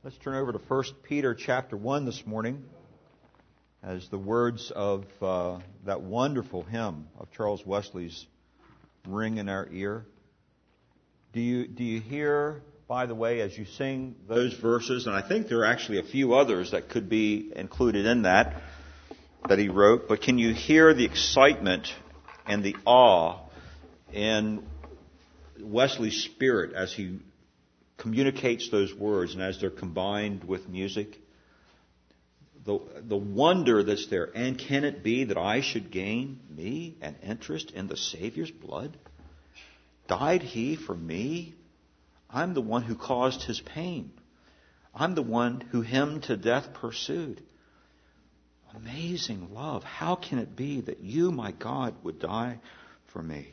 Let's turn over to 1 Peter chapter 1 this morning as the words of that wonderful hymn of Charles Wesley's ring in our ear. Do you hear, by the way, as you sing those verses, and I think there are actually a few others that could be included in that he wrote, but can you hear the excitement and the awe in Wesley's spirit as he communicates those words and as they're combined with music? The wonder that's there. And can it be that I should gain me an interest in the Savior's blood? Died He for me? I'm the one who caused His pain. I'm the one who Him to death pursued. Amazing love. How can it be that you, my God, would die for me?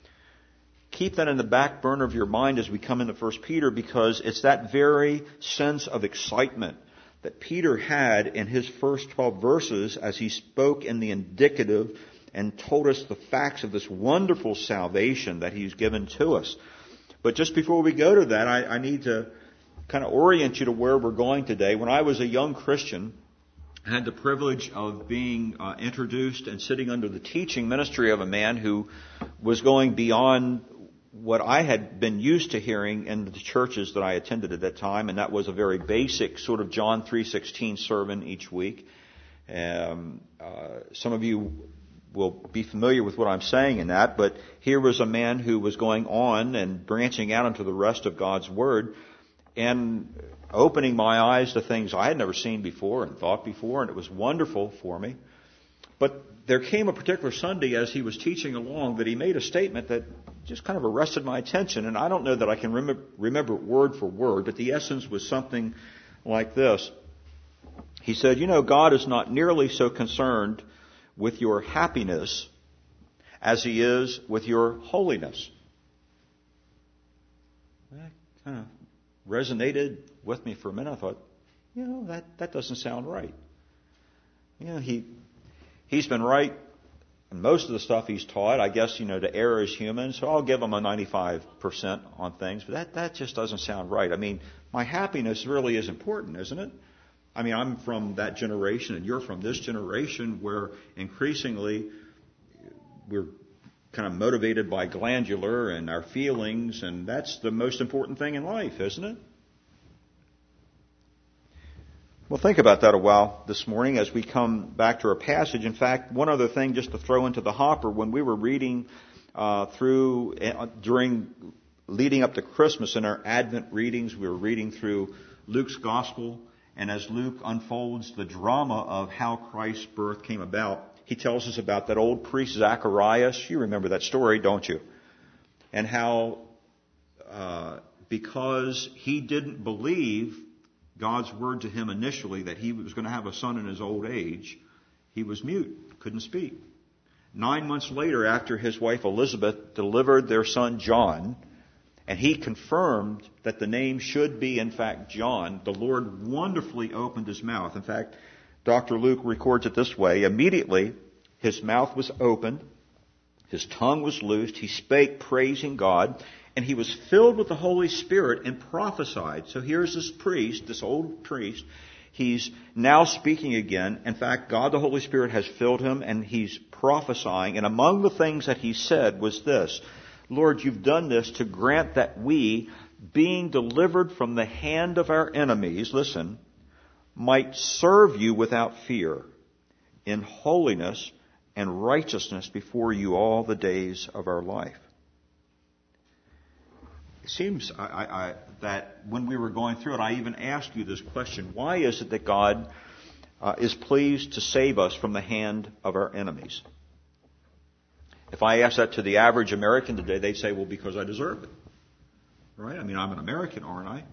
Keep that in the back burner of your mind as we come into 1 Peter, because it's that very sense of excitement that Peter had in his first 12 verses as he spoke in the indicative and told us the facts of this wonderful salvation that He's given to us. But just before we go to that, I need to kind of orient you to where we're going today. When I was a young Christian, I had the privilege of being introduced and sitting under the teaching ministry of a man who was going beyond what I had been used to hearing in the churches that I attended at that time, and that was a very basic sort of John 3:16 sermon each week. Some of you will be familiar with what I'm saying in that, but here was a man who was going on and branching out into the rest of God's Word and opening my eyes to things I had never seen before and thought before, and it was wonderful for me. But there came a particular Sunday as he was teaching along that he made a statement that just kind of arrested my attention, and I don't know that I can remember word for word, but the essence was something like this. He said, God is not nearly so concerned with your happiness as He is with your holiness. That kind of resonated with me for a minute. I thought, that doesn't sound right. He's been right in most of the stuff he's taught. I guess, to err is human, so I'll give him a 95% on things, but that just doesn't sound right. I mean, my happiness really is important, isn't it? I mean, I'm from that generation and you're from this generation where increasingly we're kind of motivated by glandular and our feelings, and that's the most important thing in life, isn't it? Well, think about that a while this morning as we come back to our passage. In fact, one other thing just to throw into the hopper, when we were reading leading up to Christmas in our Advent readings, we were reading through Luke's Gospel, and as Luke unfolds the drama of how Christ's birth came about, he tells us about that old priest Zacharias. You remember that story, don't you? And how because he didn't believe God's word to him initially that he was going to have a son in his old age, he was mute, couldn't speak. 9 months later, after his wife Elizabeth delivered their son John, and he confirmed that the name should be, in fact, John, the Lord wonderfully opened his mouth. In fact, Dr. Luke records it this way: immediately his mouth was opened, his tongue was loosed, he spake praising God, and he was filled with the Holy Spirit and prophesied. So here's this priest, this old priest. He's now speaking again. In fact, God the Holy Spirit has filled him and he's prophesying. And among the things that he said was this: Lord, you've done this to grant that we, being delivered from the hand of our enemies, listen, might serve you without fear, in holiness and righteousness before you all the days of our life. It seems that when we were going through it, I even asked you this question: why is it that God is pleased to save us from the hand of our enemies? If I ask that to the average American today, they'd say, well, because I deserve it. Right? I mean, I'm an American, aren't I?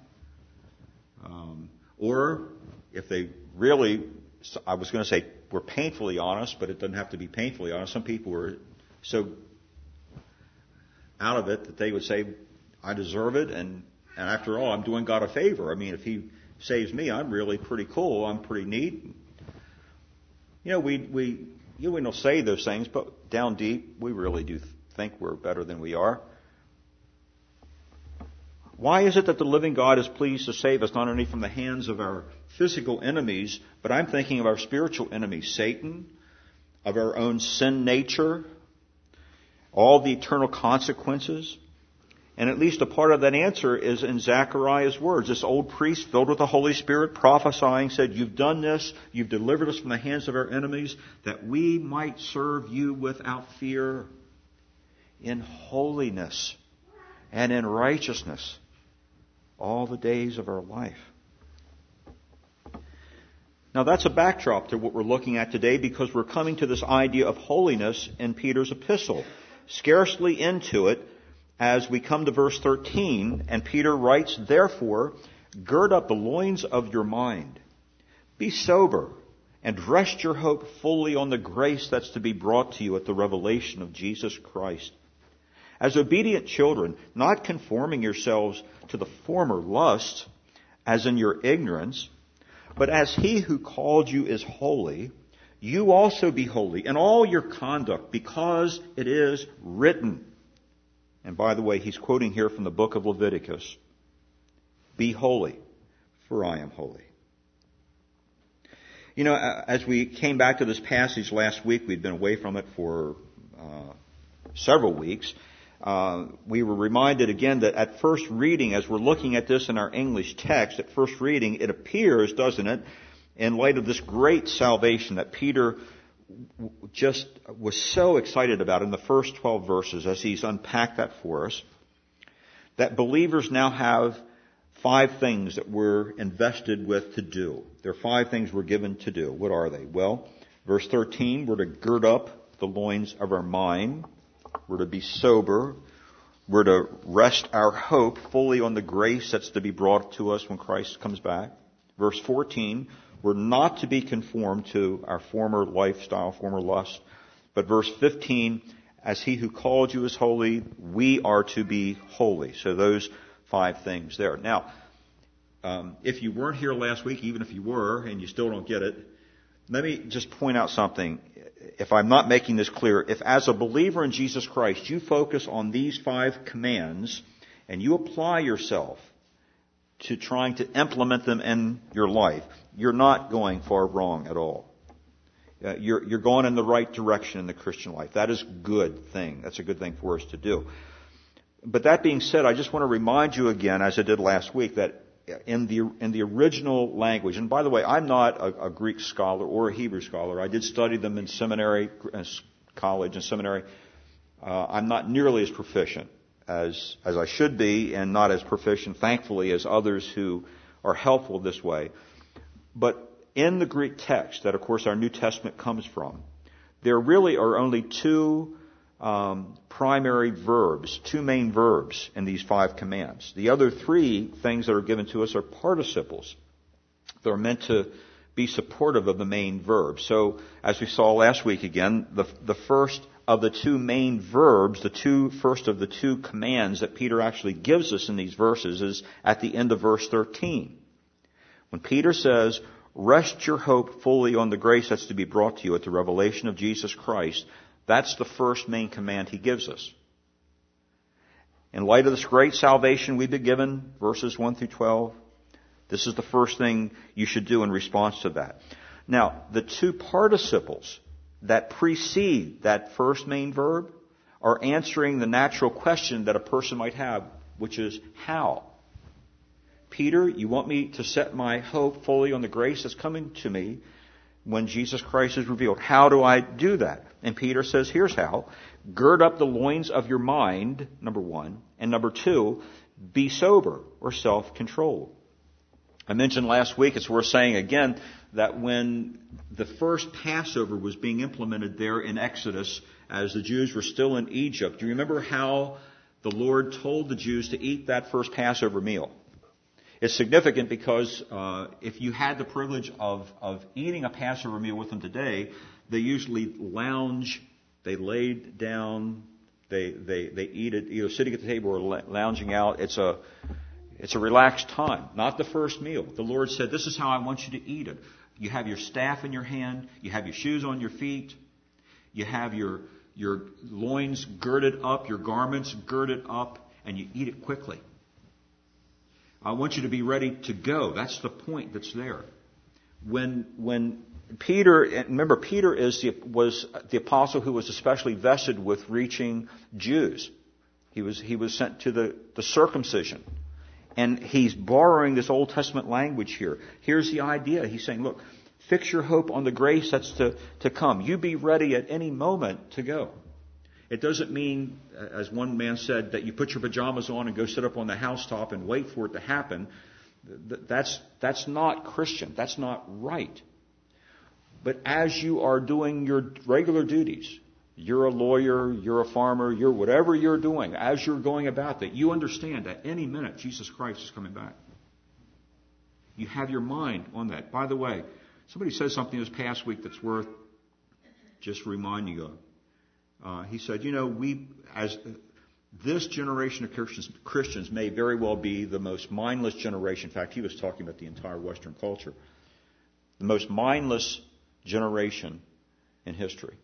Or if they really, I was going to say, were painfully honest, but it doesn't have to be painfully honest. Some people were so out of it that they would say, I deserve it, and after all, I'm doing God a favor. I mean, if He saves me, I'm really pretty cool. I'm pretty neat. We don't say those things, but down deep, we really do think we're better than we are. Why is it that the living God is pleased to save us not only from the hands of our physical enemies, but I'm thinking of our spiritual enemies, Satan, of our own sin nature, all the eternal consequences? And at least a part of that answer is in Zechariah's words. This old priest filled with the Holy Spirit prophesying said, you've done this, you've delivered us from the hands of our enemies, that we might serve you without fear in holiness and in righteousness all the days of our life. Now that's a backdrop to what we're looking at today, because we're coming to this idea of holiness in Peter's epistle. Scarcely into it as we come to verse 13, and Peter writes, therefore, gird up the loins of your mind. Be sober, and rest your hope fully on the grace that's to be brought to you at the revelation of Jesus Christ. As obedient children, not conforming yourselves to the former lust, as in your ignorance, but as he who called you is holy, you also be holy in all your conduct, because it is written. And by the way, he's quoting here from the book of Leviticus. Be holy, for I am holy. You know, as we came back to this passage last week, we'd been away from it for several weeks. We were reminded again that at first reading, as we're looking at this in our English text, at first reading, it appears, doesn't it, in light of this great salvation that Peter just was so excited about in the first 12 verses as he's unpacked that for us, that believers now have 5 things that we're invested with to do. There are 5 things we're given to do. What are they? Well, verse 13, we're to gird up the loins of our mind. We're to be sober. We're to rest our hope fully on the grace that's to be brought to us when Christ comes back. Verse 14, we're not to be conformed to our former lifestyle, former lust. But verse 15, as he who called you is holy, we are to be holy. So those 5 things there. Now, if you weren't here last week, even if you were and you still don't get it, let me just point out something. If I'm not making this clear, if as a believer in Jesus Christ you focus on these 5 commands and you apply yourself to trying to implement them in your life, you're not going far wrong at all. You're going in the right direction in the Christian life. That is a good thing. That's a good thing for us to do. But that being said, I just want to remind you again, as I did last week, that in the original language, and by the way, I'm not a Greek scholar or a Hebrew scholar. I did study them in seminary, college and seminary. I'm not nearly as proficient as I should be, and not as proficient, thankfully, as others who are helpful this way. But in the Greek text that, of course, our New Testament comes from, there really are only 2 primary verbs, 2 main verbs in these 5 commands. The other 3 things that are given to us are participles. They're meant to be supportive of the main verb. So, as we saw last week again, the first of the 2 main verbs, the first of the 2 commands that Peter actually gives us in these verses is at the end of verse 13. When Peter says, rest your hope fully on the grace that's to be brought to you at the revelation of Jesus Christ, that's the first main command he gives us. In light of this great salvation we've been given, verses 1 through 12, this is the first thing you should do in response to that. Now, the 2 participles that precede that first main verb are answering the natural question that a person might have, which is, how? Peter, you want me to set my hope fully on the grace that's coming to me when Jesus Christ is revealed. How do I do that? And Peter says, here's how. Gird up the loins of your mind, number 1. And number 2, be sober or self-controlled. I mentioned last week, it's worth saying again, that when the first Passover was being implemented there in Exodus, as the Jews were still in Egypt, do you remember how the Lord told the Jews to eat that first Passover meal? It's significant because if you had the privilege of eating a Passover meal with them today, they usually lounge, they lay down, they eat it either sitting at the table or lounging out. It's a relaxed time, not the first meal. The Lord said, this is how I want you to eat it. You have your staff in your hand, you have your shoes on your feet, you have your loins girded up, your garments girded up, and you eat it quickly. I want you to be ready to go. That's the point that's there. When Peter, remember Peter was the apostle who was especially vested with reaching Jews. He was sent to the circumcision. And he's borrowing this Old Testament language here. Here's the idea. He's saying, look, fix your hope on the grace that's to come. You be ready at any moment to go. It doesn't mean, as one man said, that you put your pajamas on and go sit up on the housetop and wait for it to happen. That's not Christian. That's not right. But as you are doing your regular duties, you're a lawyer, you're a farmer, you're whatever you're doing, as you're going about that, you understand that any minute Jesus Christ is coming back. You have your mind on that. By the way, somebody said something this past week that's worth just reminding you of. He said, this generation of Christians may very well be the most mindless generation. In fact, he was talking about the entire Western culture. The most mindless generation in history.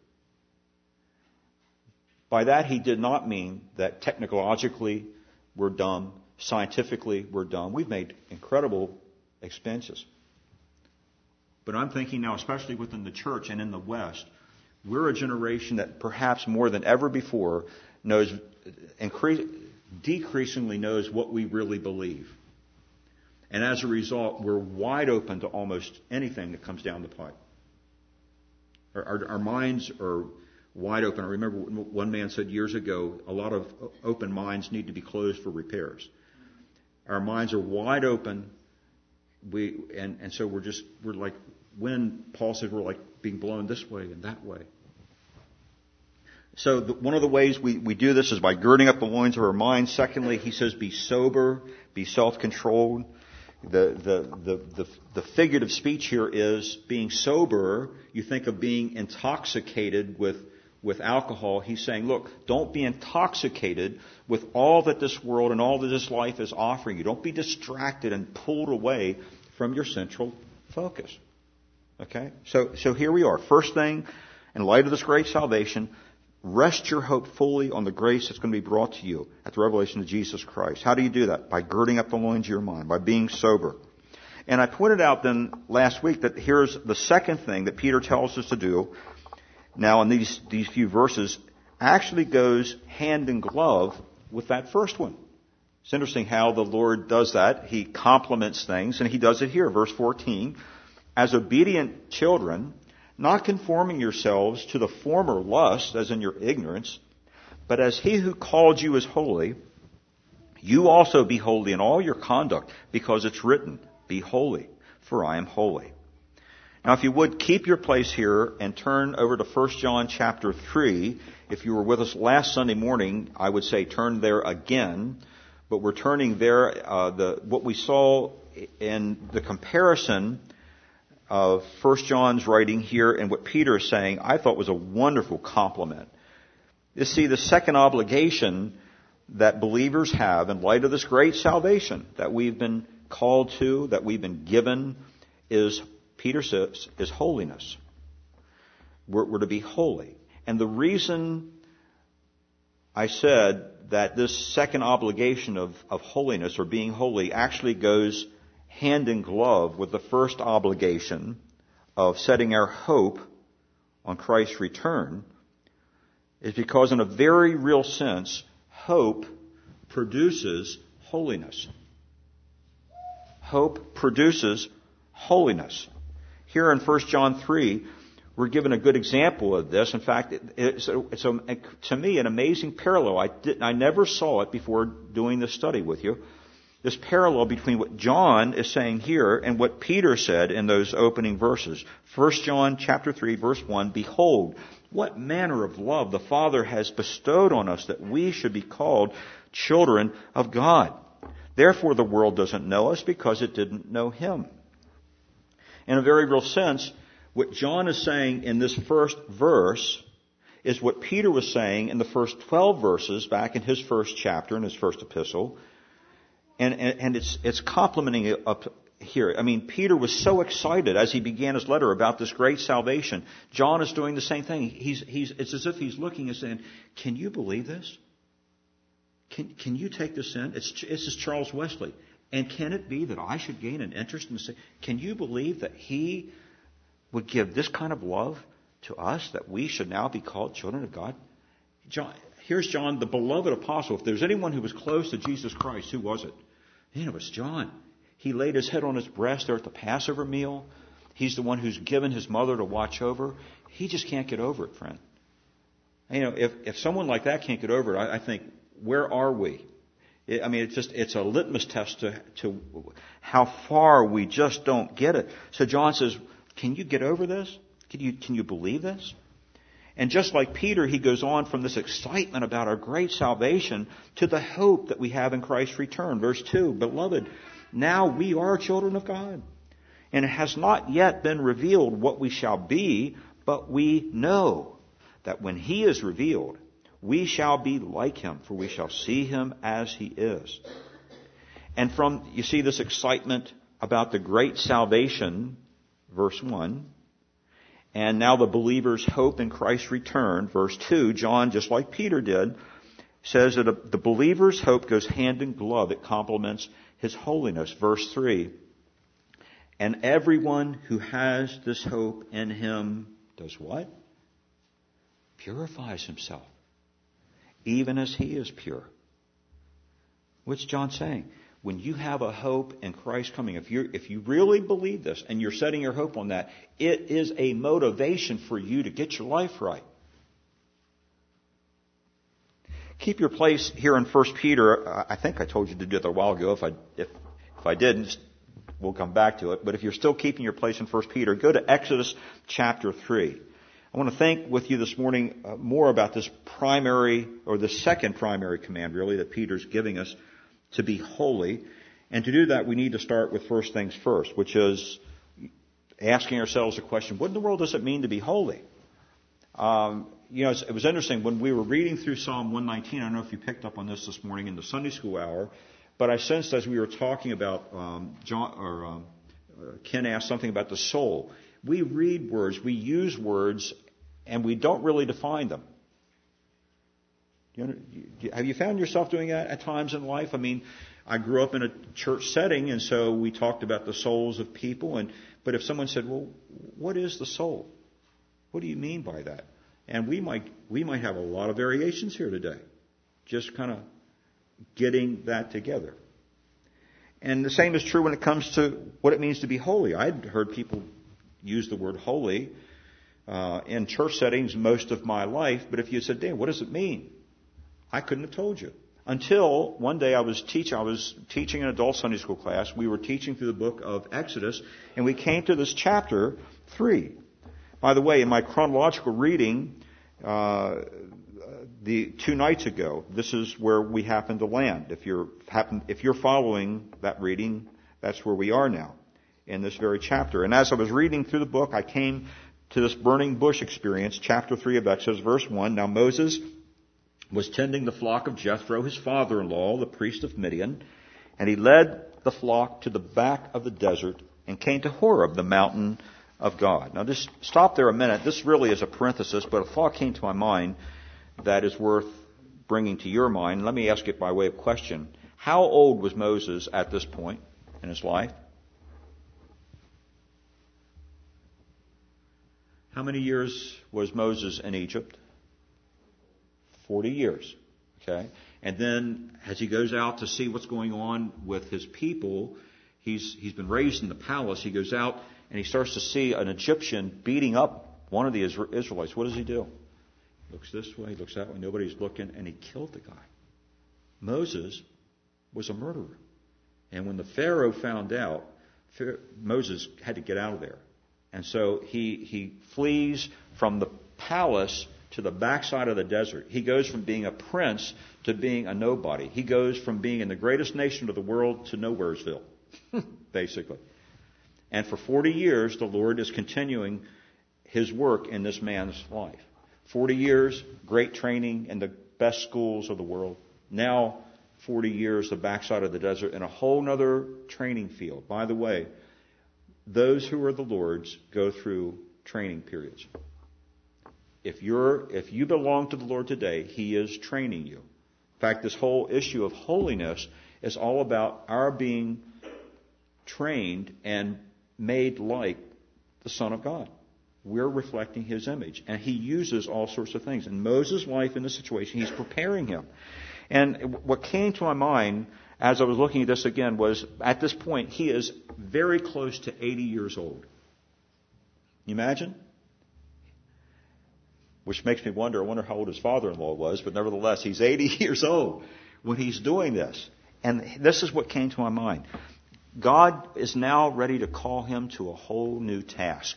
By that, he did not mean that technologically we're dumb, scientifically we're dumb. We've made incredible expenses. But I'm thinking now, especially within the church and in the West, we're a generation that perhaps more than ever before decreasingly knows what we really believe. And as a result, we're wide open to almost anything that comes down the pipe. Our minds are wide open. I remember one man said years ago, a lot of open minds need to be closed for repairs. Our minds are wide open. So we're like, when Paul said we're like being blown this way and that way. So one of the ways we do this is by girding up the loins of our minds. Secondly, he says, be sober, be self-controlled. The figurative speech here is being sober. You think of being intoxicated with alcohol. He's saying, look, don't be intoxicated with all that this world and all that this life is offering you. Don't be distracted and pulled away from your central focus. Okay? So here we are. First thing, in light of this great salvation, rest your hope fully on the grace that's going to be brought to you at the revelation of Jesus Christ. How do you do that? By girding up the loins of your mind, by being sober. And I pointed out then last week that here's the second thing that Peter tells us to do. Now in these few verses, actually goes hand in glove with that first one. It's interesting how the Lord does that. He complements things, and he does it here. Verse 14, as obedient children, not conforming yourselves to the former lust, as in your ignorance, but as he who called you is holy, you also be holy in all your conduct, because it's written, be holy, for I am holy. Now, if you would, keep your place here and turn over to 1 John chapter 3. If you were with us last Sunday morning, I would say turn there again. But we're turning there. What we saw in the comparison of 1 John's writing here and what Peter is saying, I thought was a wonderful compliment. You see, the second obligation that believers have in light of this great salvation that we've been called to, that we've been given, is, Peter says, is holiness. We're to be holy. And the reason I said that this second obligation of holiness or being holy actually goes hand in glove with the first obligation of setting our hope on Christ's return is because in a very real sense, hope produces holiness. Hope produces holiness. Here in 1 John 3, we're given a good example of this. In fact, it's to me an amazing parallel. I never saw it before doing this study with you. This parallel between what John is saying here and what Peter said in those opening verses. 1 John chapter 3, verse 1, behold, what manner of love the Father has bestowed on us that we should be called children of God. Therefore the world doesn't know us because it didn't know Him. In a very real sense, what John is saying in this first verse is what Peter was saying in the first 12 verses back in his first chapter, in his first epistle. And it's complementing it up here. I mean, Peter was so excited as he began his letter about this great salvation. John is doing the same thing. It's as if he's looking and saying, can you believe this? Can you take this in? It's just Charles Wesley. And can it be that I should gain an interest in this? Can you believe that He would give this kind of love to us, that we should now be called children of God? Here's John, the beloved apostle. If there's anyone who was close to Jesus Christ, who was it? It was John. He laid his head on his breast there at the Passover meal. He's the one who's given his mother to watch over. He just can't get over it, friend. If someone like that can't get over it, I think, where are we? It's a litmus test to how far we just don't get it. So John says, can you get over this? Can you believe this? And just like Peter, he goes on from this excitement about our great salvation to the hope that we have in Christ's return. Verse 2, Beloved, now we are children of God. And it has not yet been revealed what we shall be, but we know that when He is revealed, we shall be like Him, for we shall see Him as He is. And you see this excitement about the great salvation, verse 1. And now the believer's hope in Christ's return, verse 2. John, just like Peter did, says that the believer's hope goes hand in glove. It complements his holiness. Verse 3. And everyone who has this hope in Him does what? Purifies himself, even as He is pure. What's John saying? When you have a hope in Christ coming, if you really believe this and you're setting your hope on that, it is a motivation for you to get your life right. Keep your place here in 1 Peter. I think I told you to do it a while ago. If I didn't, we'll come back to it. But if you're still keeping your place in 1 Peter, go to Exodus chapter 3. I want to think with you this morning more about this primary, or the second primary command, really, that Peter's giving us, to be holy. And to do that, we need to start with first things first, which is asking ourselves the question, what in the world does it mean to be holy? It was interesting when we were reading through Psalm 119. I don't know if you picked up on this morning in the Sunday school hour, but I sensed as we were talking about Ken asked something about the soul. We read words, we use words, and we don't really define them. Have you found yourself doing that at times in life? I grew up in a church setting, and so we talked about the souls of people. But if someone said, "Well, what is the soul? What do you mean by that?" And we might have a lot of variations here today, just kind of getting that together. And the same is true when it comes to what it means to be holy. I'd heard people use the word holy in church settings most of my life, but if you said, "Dan, what does it mean?" I couldn't have told you. Until one day I was teaching an adult Sunday school class. We were teaching through the book of Exodus, and we came to this chapter 3. By the way, in my chronological reading, the 2 nights ago, this is where we happened to land. If you're following that reading, that's where we are now, in this very chapter. And as I was reading through the book, I came to this burning bush experience, chapter 3 of Exodus, verse 1. Now Moses was tending the flock of Jethro, his father-in-law, the priest of Midian, and he led the flock to the back of the desert and came to Horeb, the mountain of God. Now just stop there a minute. This really is a parenthesis, but a thought came to my mind that is worth bringing to your mind. Let me ask it by way of question. How old was Moses at this point in his life? How many years was Moses in Egypt? 40 years. Okay? And then as he goes out to see what's going on with his people, he's been raised in the palace. He goes out and he starts to see an Egyptian beating up one of the Israelites. What does he do? He looks this way, he looks that way, nobody's looking, and he killed the guy. Moses was a murderer. And when the Pharaoh found out, Moses had to get out of there. And so he flees from the palace to the backside of the desert. He goes from being a prince to being a nobody. He goes from being in the greatest nation of the world to Nowheresville, basically. And for 40 years, the Lord is continuing His work in this man's life. 40 years, great training in the best schools of the world. Now, 40 years, the backside of the desert, in a whole other training field. By the way, those who are the Lord's go through training periods. If you belong to the Lord today, He is training you. In fact, this whole issue of holiness is all about our being trained and made like the Son of God. We're reflecting His image. And He uses all sorts of things. In Moses' life in this situation, He's preparing him. And what came to my mind as I was looking at this again was, at this point, he is very close to 80 years old. You imagine? Which makes me wonder, I wonder how old his father-in-law was, but nevertheless, he's 80 years old when he's doing this. And this is what came to my mind. God is now ready to call him to a whole new task.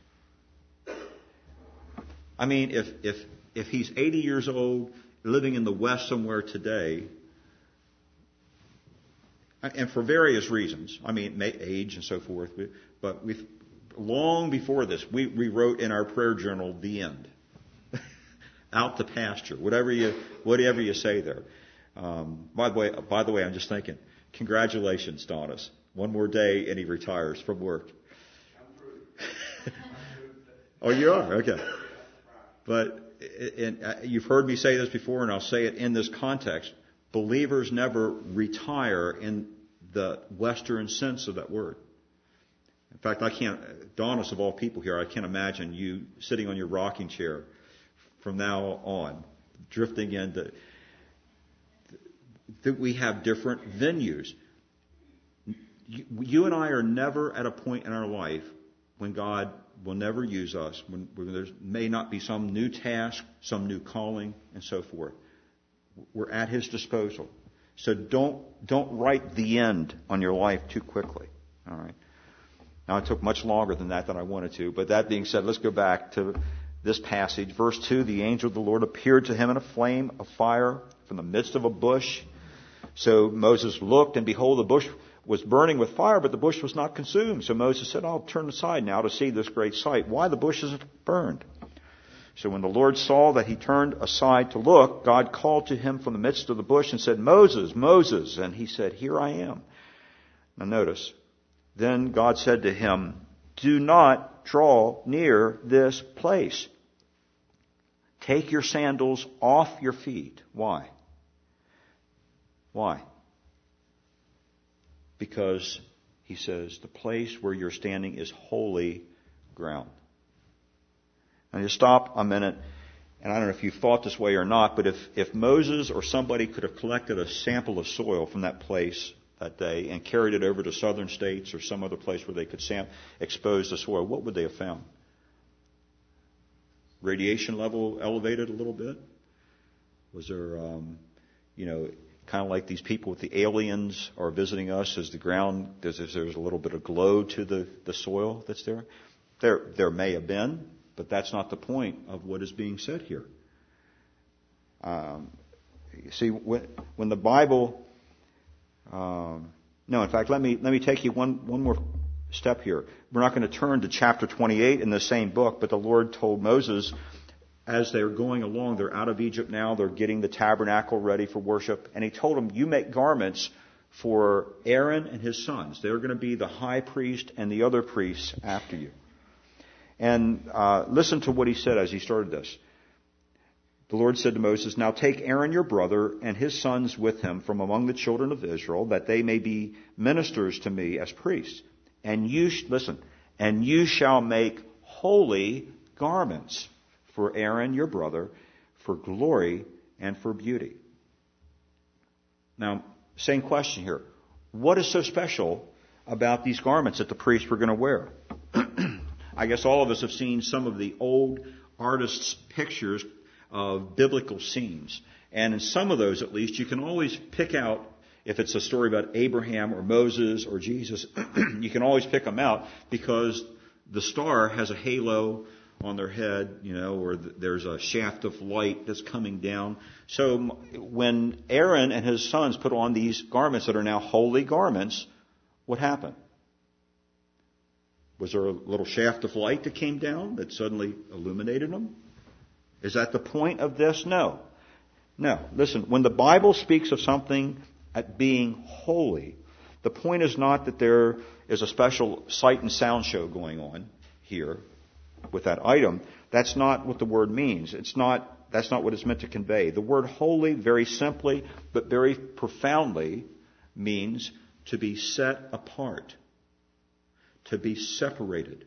I mean, if he's 80 years old, living in the West somewhere today, and for various reasons, I mean, age and so forth, but long before this, we wrote in our prayer journal, the end. Out to pasture, whatever you say there. By the way, I'm just thinking, congratulations, Donis. One more day and he retires from work. Oh, you are? Okay. But you've heard me say this before, and I'll say it in this context. Believers never retire in the Western sense of that word. In fact, Donis of all people here, I can't imagine you sitting on your rocking chair from now on, drifting into that we have different venues. You and I are never at a point in our life when God will never use us, when there may not be some new task, some new calling, and so forth. We're at His disposal. So don't write the end on your life too quickly. All right. Now, it took much longer than I wanted to, but that being said, let's go back to this passage. Verse 2, the angel of the Lord appeared to him in a flame of fire from the midst of a bush. So Moses looked, and behold, the bush was burning with fire, but the bush was not consumed. So Moses said, I'll turn aside now to see this great sight, why the bush isn't burned. So when the Lord saw that he turned aside to look, God called to him from the midst of the bush and said, Moses, Moses. And he said, here I am. Now notice, then God said to him, do not draw near this place. Take your sandals off your feet. Why? Why? Because, he says, the place where you're standing is holy ground. Now just stop a minute, and I don't know if you thought this way or not, but if Moses or somebody could have collected a sample of soil from that place that day and carried it over to southern states or some other place where they could expose the soil, what would they have found? Radiation level elevated a little bit? Was there, kind of like these people with the aliens are visiting us as the ground, there's a little bit of glow to the soil that's there? There may have been, but that's not the point of what is being said here. You see, when the Bible, in fact, let me take you one more step here. We're not going to turn to chapter 28 in the same book, but the Lord told Moses, as they're going along, they're out of Egypt now, they're getting the tabernacle ready for worship, and He told them, you make garments for Aaron and his sons. They're going to be the high priest and the other priests after you. And listen to what He said as He started this. The Lord said to Moses, now take Aaron your brother and his sons with him from among the children of Israel, that they may be ministers to me as priests. And you shall make holy garments for Aaron your brother, for glory and for beauty. Now, same question here. What is so special about these garments that the priests were going to wear? I guess all of us have seen some of the old artists' pictures of biblical scenes. And in some of those, at least, you can always pick out, if it's a story about Abraham or Moses or Jesus, you can always pick them out because the star has a halo on their head, or there's a shaft of light that's coming down. So when Aaron and his sons put on these garments that are now holy garments, what happened? Was there a little shaft of light that came down that suddenly illuminated them? Is that the point of this? No. Listen, when the Bible speaks of something at being holy, the point is not that there is a special sight and sound show going on here with that item. That's not what the word means. That's not what it's meant to convey. The word holy, very simply but very profoundly, means to be set apart. to be separated.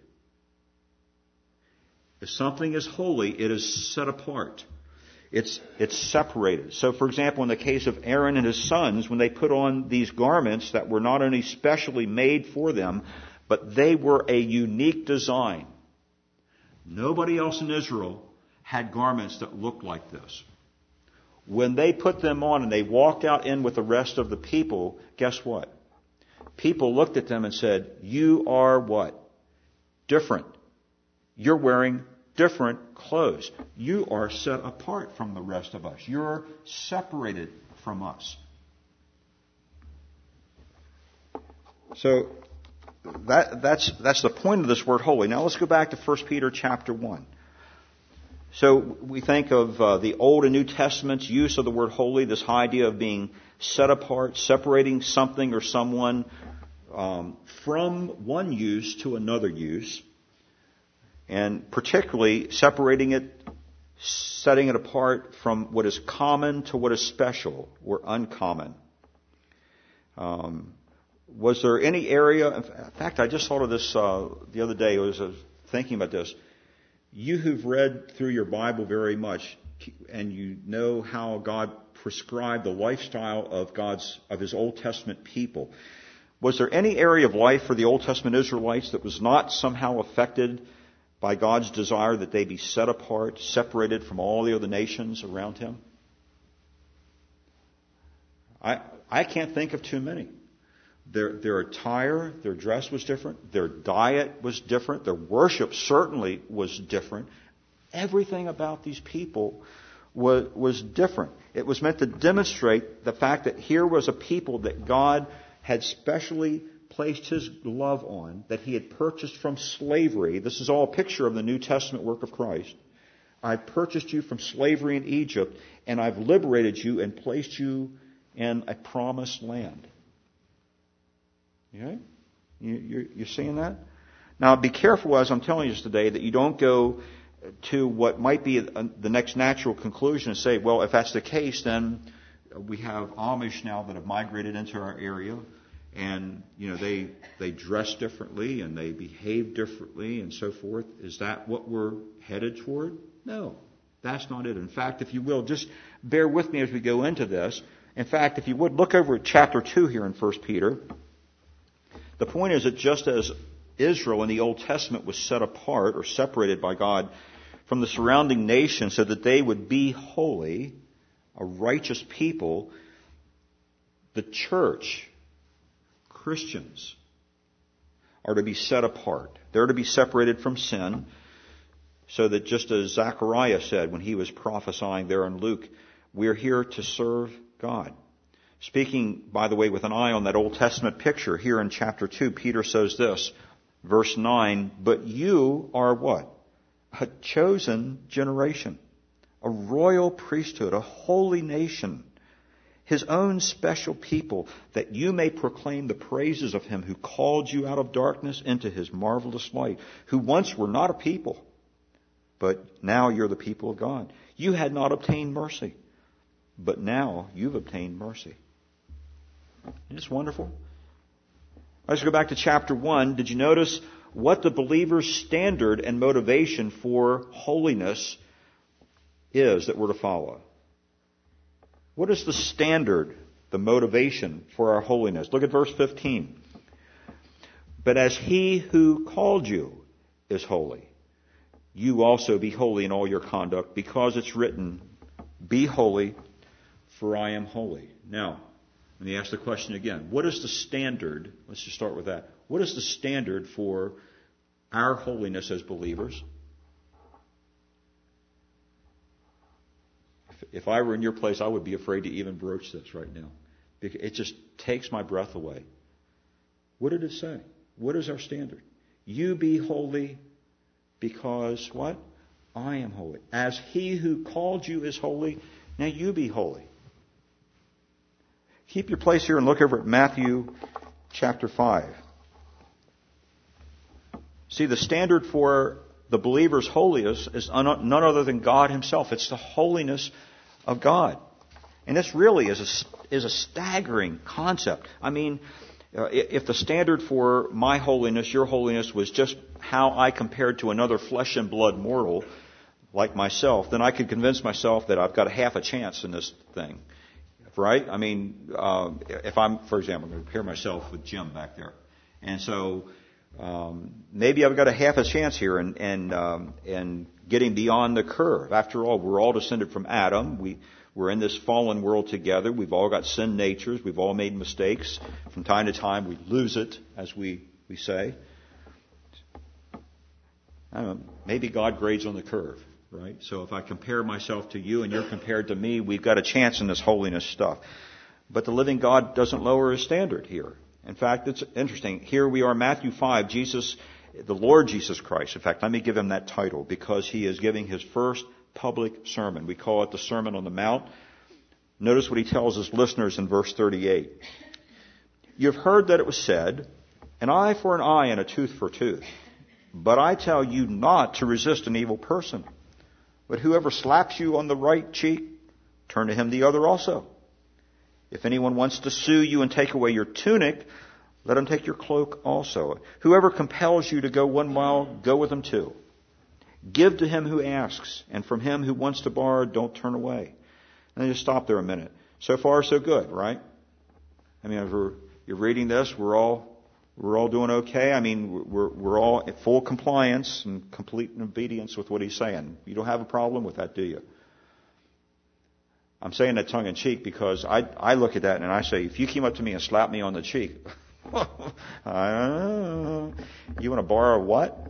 If something is holy, it is set apart. It's separated. So, for example, in the case of Aaron and his sons, when they put on these garments that were not only specially made for them, but they were a unique design. Nobody else in Israel had garments that looked like this. When they put them on and they walked out in with the rest of the people, guess what? People looked at them and said, "You are what? Different. You're wearing different clothes. You are set apart from the rest of us. You're separated from us." So that's the point of this word holy. Now let's go back to 1 Peter chapter 1. So we think of the Old and New Testament's use of the word holy, this idea of being set apart, separating something or someone from one use to another use, and particularly separating it, setting it apart from what is common to what is special or uncommon. Was there any area, in fact, I just thought of this the other day, I was thinking about this. You who've read through your Bible very much, and you know how God prescribed the lifestyle of His Old Testament people. Was there any area of life for the Old Testament Israelites that was not somehow affected by God's desire that they be set apart, separated from all the other nations around Him? I can't think of too many. Their attire, their dress was different. Their diet was different. Their worship certainly was different. Everything about these people was different. It was meant to demonstrate the fact that here was a people that God had specially placed His love on, that He had purchased from slavery. This is all a picture of the New Testament work of Christ. I purchased you from slavery in Egypt, and I've liberated you and placed you in a promised land. Okay? You're seeing that? Now, be careful as I'm telling you this today that you don't go to what might be the next natural conclusion and say, well, if that's the case, then we have Amish now that have migrated into our area, and they dress differently and they behave differently and so forth. Is that what we're headed toward? No, that's not it. In fact, if you will, just bear with me as we go into this. In fact, if you would, look over at chapter 2 here in 1 Peter. The point is that just as Israel in the Old Testament was set apart or separated by God from the surrounding nations so that they would be holy, a righteous people, the church, Christians, are to be set apart. They're to be separated from sin, so that just as Zechariah said when he was prophesying there in Luke, we're here to serve God. Speaking, by the way, with an eye on that Old Testament picture, here in chapter 2, Peter says this, verse 9, "But you are what? A chosen generation, a royal priesthood, a holy nation, His own special people, that you may proclaim the praises of Him who called you out of darkness into His marvelous light, who once were not a people, but now you're the people of God. You had not obtained mercy, but now you've obtained mercy." Isn't this wonderful? Let's go back to chapter 1. Did you notice what the believer's standard and motivation for holiness is that we're to follow? What is the standard, the motivation for our holiness? Look at verse 15. "But as He who called you is holy, you also be holy in all your conduct, because it's written, 'Be holy, for I am holy.'" Now, let me ask the question again. What is the standard? Let's just start with that. What is the standard for our holiness as believers? If I were in your place, I would be afraid to even broach this right now. It just takes my breath away. What did it say? What is our standard? You be holy because what? I am holy. As He who called you is holy, now you be holy. Keep your place here and look over at Matthew chapter 5. See, the standard for the believer's holiness is none other than God Himself. It's the holiness of God. And this really is a staggering concept. I mean, if the standard for my holiness, your holiness, was just how I compared to another flesh and blood mortal like myself, then I could convince myself that I've got a half a chance in this thing. Right? I mean, if I'm, for example, I'm going to compare myself with Jim back there. And so maybe I've got a half a chance here in getting beyond the curve. After all, we're all descended from Adam. We're in this fallen world together. We've all got sin natures. We've all made mistakes. From time to time, we lose it, as we say. I don't know, maybe God grades on the curve, right? So if I compare myself to you and you're compared to me, we've got a chance in this holiness stuff. But the living God doesn't lower his standard here. In fact, it's interesting. Here we are, Matthew 5, Jesus, the Lord Jesus Christ. In fact, let me give him that title because he is giving his first public sermon. We call it the Sermon on the Mount. Notice what he tells his listeners in verse 38. You've heard that it was said, an eye for an eye and a tooth for a tooth. But I tell you not to resist an evil person. But whoever slaps you on the right cheek, turn to him the other also. If anyone wants to sue you and take away your tunic, let him take your cloak also. Whoever compels you to go 1 mile, go with him 2. Give to him who asks, and from him who wants to borrow, don't turn away. And then just stop there a minute. So far, so good, right? I mean, if you're reading this, we're all doing okay. I mean, we're all in full compliance and complete obedience with what he's saying. You don't have a problem with that, do you? I'm saying that tongue in cheek because I look at that and I say, if you came up to me and slapped me on the cheek, I don't know. You want to borrow what?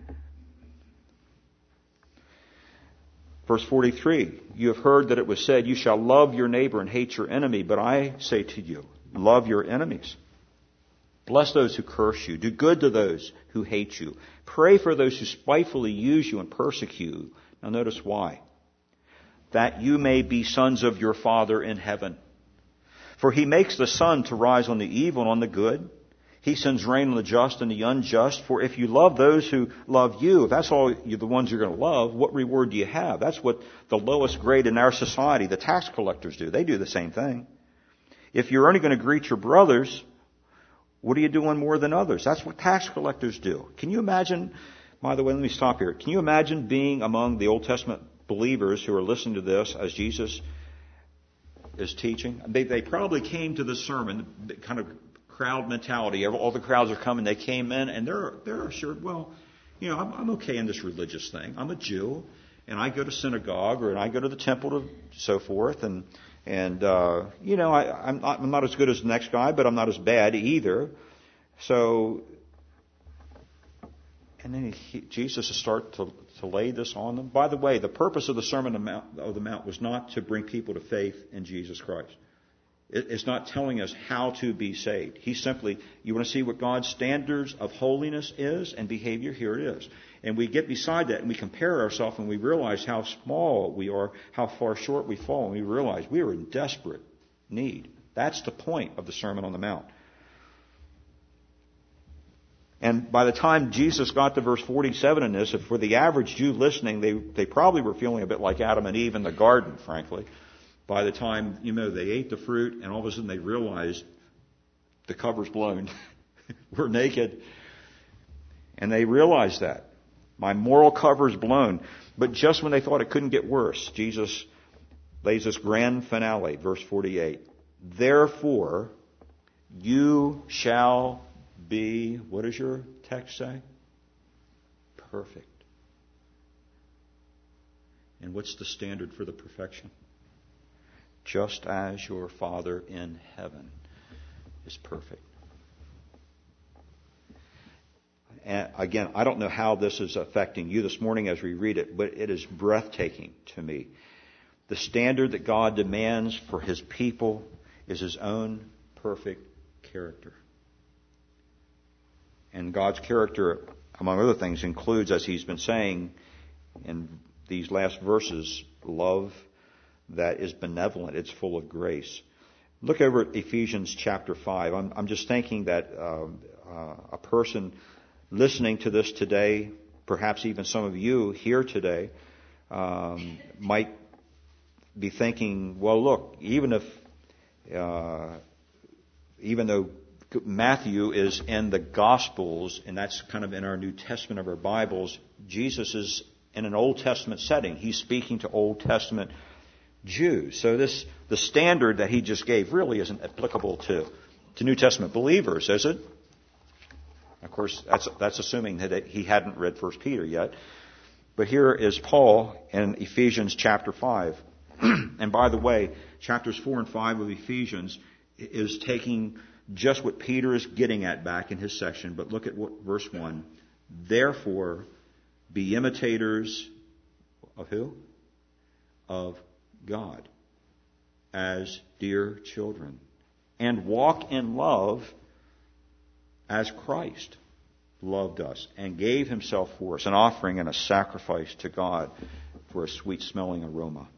Verse 43, you have heard that it was said, you shall love your neighbor and hate your enemy. But I say to you, love your enemies. Bless those who curse you. Do good to those who hate you. Pray for those who spitefully use you and persecute you. Now notice why. That you may be sons of your Father in heaven. For he makes the sun to rise on the evil and on the good. He sends rain on the just and the unjust. For if you love those who love you, if that's all the ones you're going to love, what reward do you have? That's what the lowest grade in our society, the tax collectors, do. They do the same thing. If you're only going to greet your brothers, what are you doing more than others? That's what tax collectors do. Can you imagine, by the way, let me stop here. Can you imagine being among the Old Testament believers who are listening to this as Jesus is teaching? They probably came to this sermon, kind of crowd mentality. All the crowds are coming. They came in and they're assured, well, you know, I'm okay in this religious thing. I'm a Jew and I go to synagogue or I go to the temple to so forth. And you know, I'm not as good as the next guy, but I'm not as bad either. So, and then Jesus will start to lay this on them. By the way, the purpose of the Sermon on the Mount was not to bring people to faith in Jesus Christ. It's not telling us how to be saved. He's simply, you want to see what God's standards of holiness is and behavior? Here it is. And we get beside that and we compare ourselves and we realize how small we are, how far short we fall, and we realize we are in desperate need. That's the point of the Sermon on the Mount. And by the time Jesus got to verse 47 in this, if for the average Jew listening, they probably were feeling a bit like Adam and Eve in the garden, frankly. By the time, you know, they ate the fruit and all of a sudden they realized the cover's blown. We're naked. And they realized that. My moral cover's blown. But just when they thought it couldn't get worse, Jesus lays this grand finale, verse 48. Therefore, you shall be, what does your text say? Perfect. And what's the standard for the perfection? Just as your Father in heaven is perfect. And again, I don't know how this is affecting you this morning as we read it, but it is breathtaking to me. The standard that God demands for His people is His own perfect character. And God's character, among other things, includes, as He's been saying in these last verses, love that is benevolent. It's full of grace. Look over at Ephesians chapter 5. I'm just thinking that a person listening to this today, perhaps even some of you here today, might be thinking, well, look, even though Matthew is in the Gospels, and that's kind of in our New Testament of our Bibles. Jesus is in an Old Testament setting. He's speaking to Old Testament Jews. So the standard that he just gave really isn't applicable to New Testament believers, is it? Of course, that's assuming that he hadn't read 1 Peter yet. But here is Paul in Ephesians chapter 5. And by the way, chapters 4 and 5 of Ephesians is taking just what Peter is getting at back in his section. But look at verse 1. Therefore, be imitators of who? Of God, as dear children. And walk in love as Christ loved us and gave himself for us, an offering and a sacrifice to God for a sweet-smelling aroma.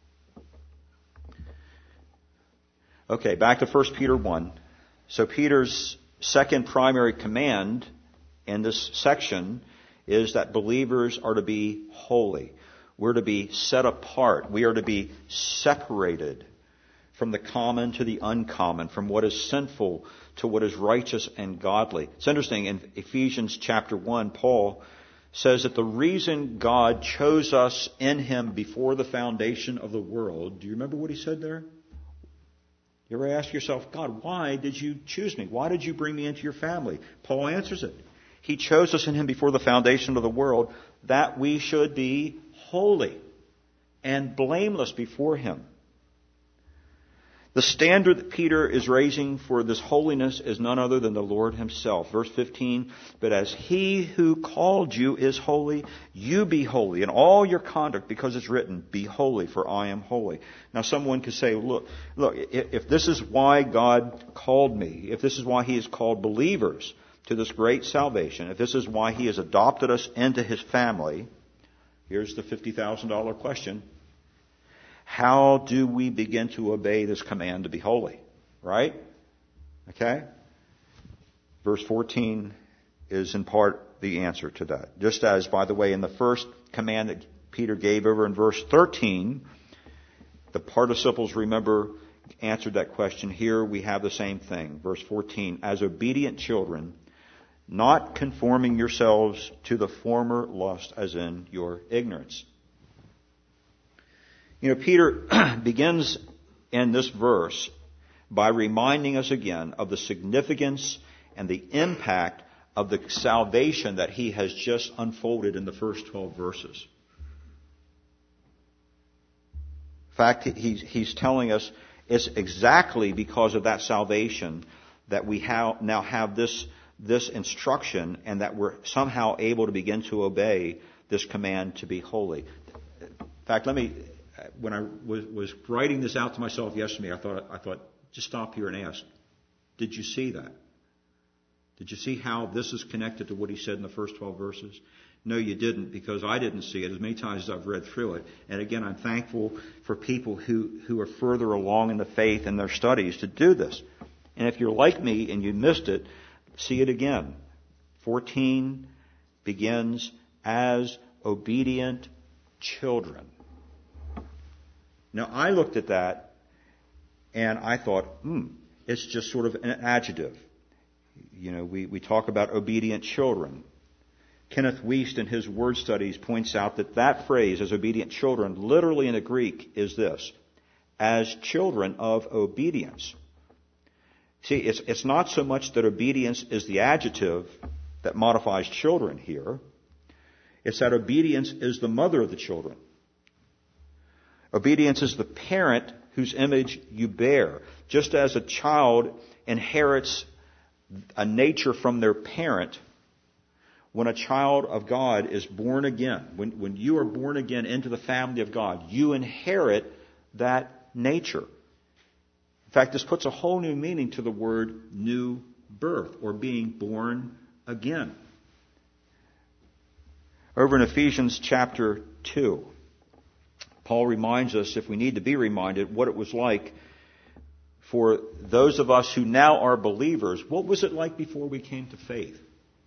Okay, back to 1 Peter 1. So Peter's second primary command in this section is that believers are to be holy. We're to be set apart. We are to be separated from the common to the uncommon, from what is sinful to what is righteous and godly. It's interesting, in Ephesians chapter 1, Paul says that the reason God chose us in him before the foundation of the world, do you remember what he said there? You ever ask yourself, God, why did you choose me? Why did you bring me into your family? Paul answers it. He chose us in him before the foundation of the world that we should be holy and blameless before him. The standard that Peter is raising for this holiness is none other than the Lord himself. Verse 15, but as he who called you is holy, you be holy in all your conduct, because it's written, be holy, for I am holy. Now someone could say, look, if this is why God called me, if this is why he has called believers to this great salvation, if this is why he has adopted us into his family, here's the $50,000 question. How do we begin to obey this command to be holy? Right? Okay? Verse 14 is in part the answer to that. Just as, by the way, in the first command that Peter gave over in verse 13, the participles, remember, answered that question. Here we have the same thing. Verse 14, as obedient children, not conforming yourselves to the former lust as in your ignorance. You know, Peter begins in this verse by reminding us again of the significance and the impact of the salvation that he has just unfolded in the first 12 verses. In fact, he's telling us it's exactly because of that salvation that we now have this instruction, and that we're somehow able to begin to obey this command to be holy. In fact, when I was writing this out to myself yesterday, I thought, just stop here and ask, did you see that? Did you see how this is connected to what he said in the first 12 verses? No, you didn't, because I didn't see it as many times as I've read through it. And again, I'm thankful for people who are further along in the faith in their studies to do this. And if you're like me and you missed it, see it again. 14 begins as obedient children. Now, I looked at that and I thought, it's just sort of an adjective. You know, we talk about obedient children. Kenneth Wuest in his word studies points out that phrase, as obedient children, literally in the Greek is this, as children of obedience. See, it's not so much that obedience is the adjective that modifies children here. It's that obedience is the mother of the children. Obedience is the parent whose image you bear. Just as a child inherits a nature from their parent, when a child of God is born again, when you are born again into the family of God, you inherit that nature. In fact, this puts a whole new meaning to the word new birth, or being born again. Over in Ephesians chapter 2, Paul reminds us, if we need to be reminded, what it was like for those of us who now are believers. What was it like before we came to faith?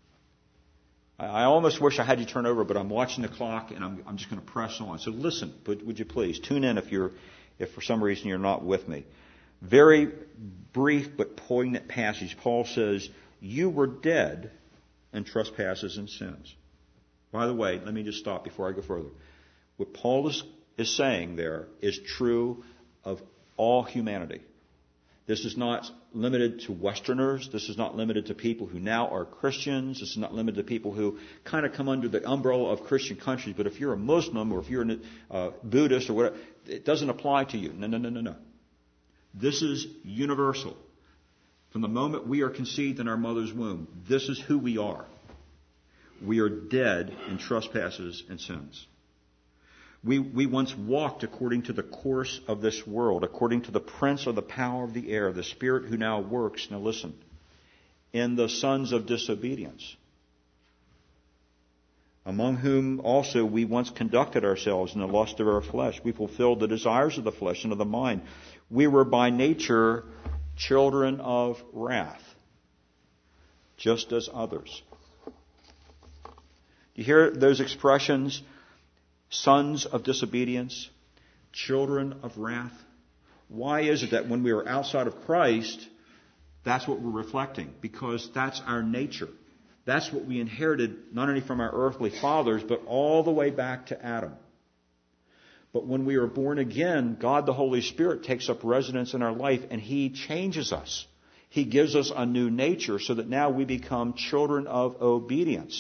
I almost wish I had you turn over, but I'm watching the clock and I'm just going to press on. So listen, would you please tune in if for some reason you're not with me. Very brief but poignant passage. Paul says, you were dead in trespasses and sins. By the way, let me just stop before I go further. What Paul is saying there is true of all humanity. This is not limited to Westerners. This is not limited to people who now are Christians. This is not limited to people who kind of come under the umbrella of Christian countries. But if you're a Muslim or if you're a Buddhist or whatever, it doesn't apply to you. No. This is universal. From the moment we are conceived in our mother's womb, this is who we are. We are dead in trespasses and sins. We once walked according to the course of this world, according to the prince of the power of the air, the spirit who now works, now listen, in the sons of disobedience, among whom also we once conducted ourselves in the lust of our flesh. We fulfilled the desires of the flesh and of the mind. We were by nature children of wrath, just as others. You hear those expressions? Sons of disobedience, children of wrath. Why is it that when we are outside of Christ, that's what we're reflecting? Because that's our nature. That's what we inherited not only from our earthly fathers, but all the way back to Adam. But when we are born again, God the Holy Spirit takes up residence in our life and He changes us. He gives us a new nature so that now we become children of obedience.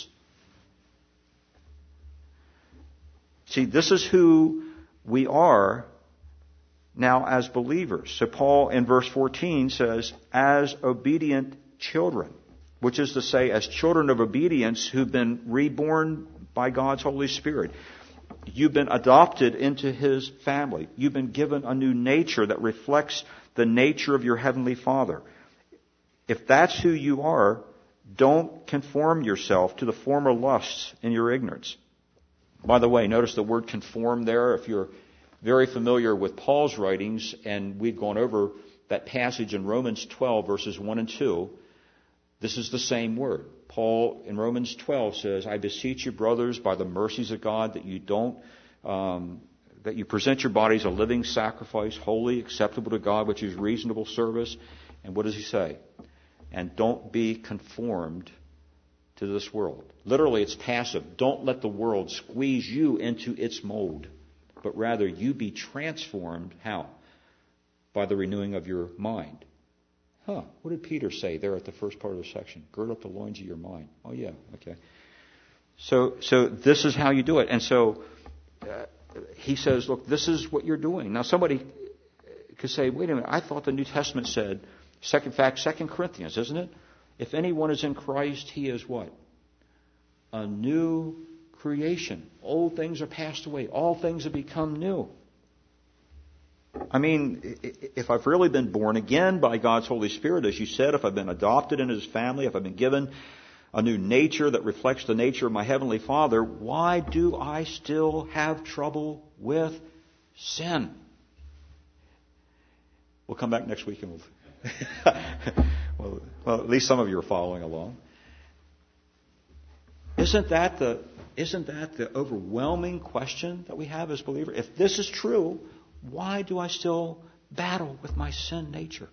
See, this is who we are now as believers. So Paul in verse 14 says, as obedient children, which is to say, as children of obedience who've been reborn by God's Holy Spirit. You've been adopted into His family. You've been given a new nature that reflects the nature of your Heavenly Father. If that's who you are, don't conform yourself to the former lusts in your ignorance. By the way, notice the word conform there. If you're very familiar with Paul's writings, and we've gone over that passage in Romans 12, verses 1 and 2, this is the same word. Paul in Romans 12 says, I beseech you, brothers, by the mercies of God, that you present your bodies a living sacrifice, holy, acceptable to God, which is reasonable service. And what does he say? And don't be conformed to this world. Literally, it's passive. Don't let the world squeeze you into its mold, but rather you be transformed. How? By the renewing of your mind. What did Peter say there at the first part of the section? Gird up the loins of your mind. Oh, yeah, okay. So this is how you do it. And so he says, look, this is what you're doing. Now, somebody could say, wait a minute, I thought the New Testament said, 2 Corinthians, isn't it? If anyone is in Christ, he is what? A new creation. Old things are passed away. All things have become new. I mean, if I've really been born again by God's Holy Spirit, as you said, if I've been adopted into His family, if I've been given a new nature that reflects the nature of my Heavenly Father, why do I still have trouble with sin? We'll come back next week and we'll... well, at least some of you are following along. Isn't that the overwhelming question that we have as believers? If this is true, why do I still battle with my sin nature?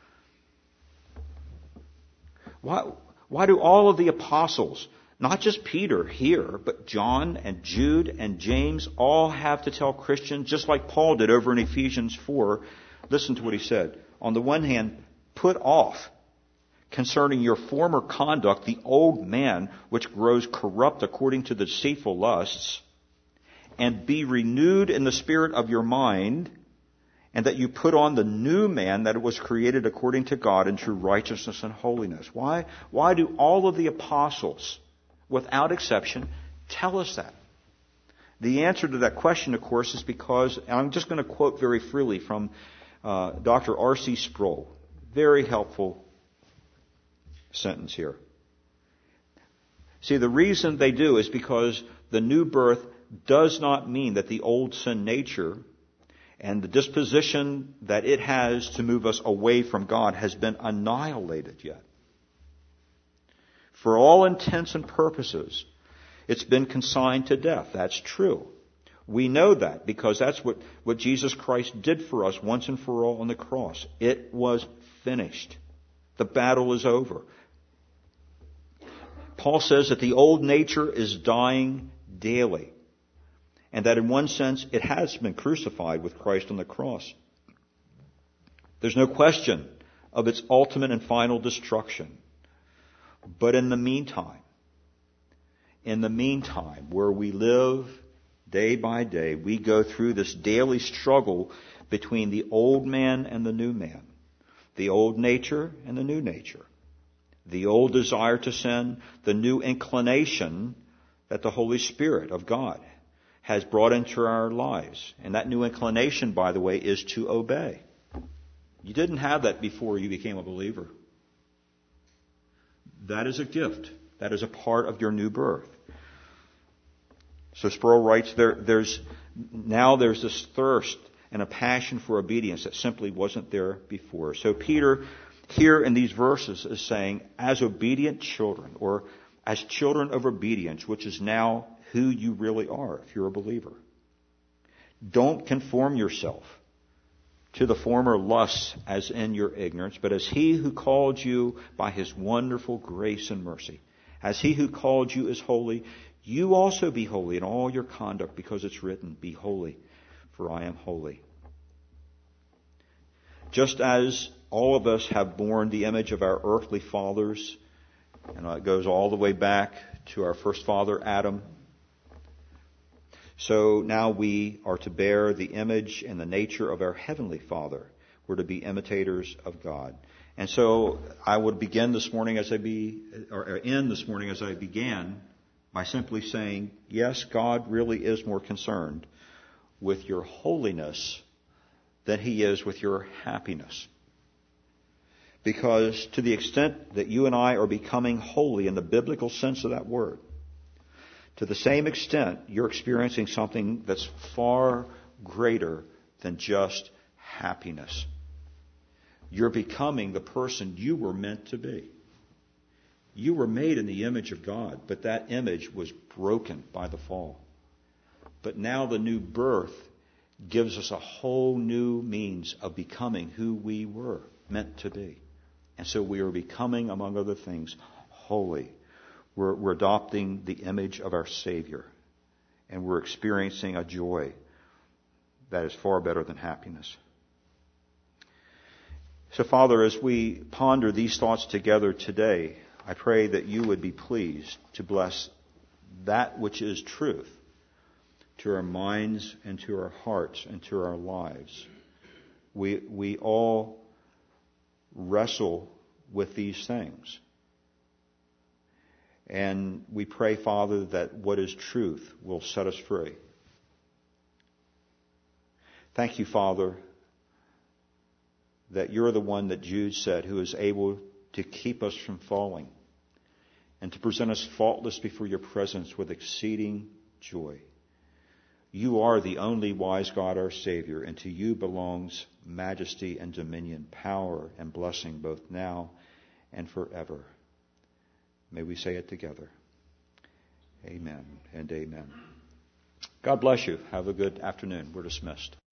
Why do all of the apostles, not just Peter here, but John and Jude and James, all have to tell Christians, just like Paul did over in Ephesians 4, listen to what he said. On the one hand, put off concerning your former conduct the old man which grows corrupt according to the deceitful lusts, and be renewed in the spirit of your mind, and that you put on the new man that was created according to God in true righteousness and holiness. Why do all of the apostles, without exception, tell us that? The answer to that question, of course, is because, and I'm just going to quote very freely from Dr. R.C. Sproul. Very helpful sentence here. See, the reason they do is because the new birth does not mean that the old sin nature and the disposition that it has to move us away from God has been annihilated yet. For all intents and purposes, it's been consigned to death. That's true. We know that because that's what Jesus Christ did for us once and for all on the cross. It was finished. The battle is over. Paul says that the old nature is dying daily, and that in one sense it has been crucified with Christ on the cross. There's no question of its ultimate and final destruction. But in the meantime, where we live day by day, we go through this daily struggle between the old man and the new man, the old nature and the new nature, the old desire to sin, the new inclination that the Holy Spirit of God has brought into our lives. And that new inclination, by the way, is to obey. You didn't have that before you became a believer. That is a gift. That is a part of your new birth. So Sproul writes, there's this thirst and a passion for obedience that simply wasn't there before. So Peter, here in these verses, is saying, as obedient children, or as children of obedience, which is now who you really are if you're a believer, don't conform yourself to the former lusts as in your ignorance, but as He who called you by His wonderful grace and mercy, as He who called you is holy, you also be holy in all your conduct, because it's written, be holy, for I am holy. Just as all of us have borne the image of our earthly fathers, and it goes all the way back to our first father, Adam, so now we are to bear the image and the nature of our Heavenly Father. We're to be imitators of God. And so I would end this morning as I began by simply saying, yes, God really is more concerned with your holiness than He is with your happiness. Because to the extent that you and I are becoming holy in the biblical sense of that word, to the same extent, you're experiencing something that's far greater than just happiness. You're becoming the person you were meant to be. You were made in the image of God, but that image was broken by the fall. But now the new birth gives us a whole new means of becoming who we were meant to be. And so we are becoming, among other things, holy. We're adopting the image of our Savior. And we're experiencing a joy that is far better than happiness. So, Father, as we ponder these thoughts together today, I pray that you would be pleased to bless that which is truth to our minds and to our hearts and to our lives. We all wrestle with these things. And we pray, Father, that what is truth will set us free. Thank you, Father, that you're the one that Jude said who is able to keep us from falling and to present us faultless before your presence with exceeding joy. You are the only wise God, our Savior, and to you belongs majesty and dominion, power and blessing, both now and forever. May we say it together. Amen and amen. God bless you. Have a good afternoon. We're dismissed.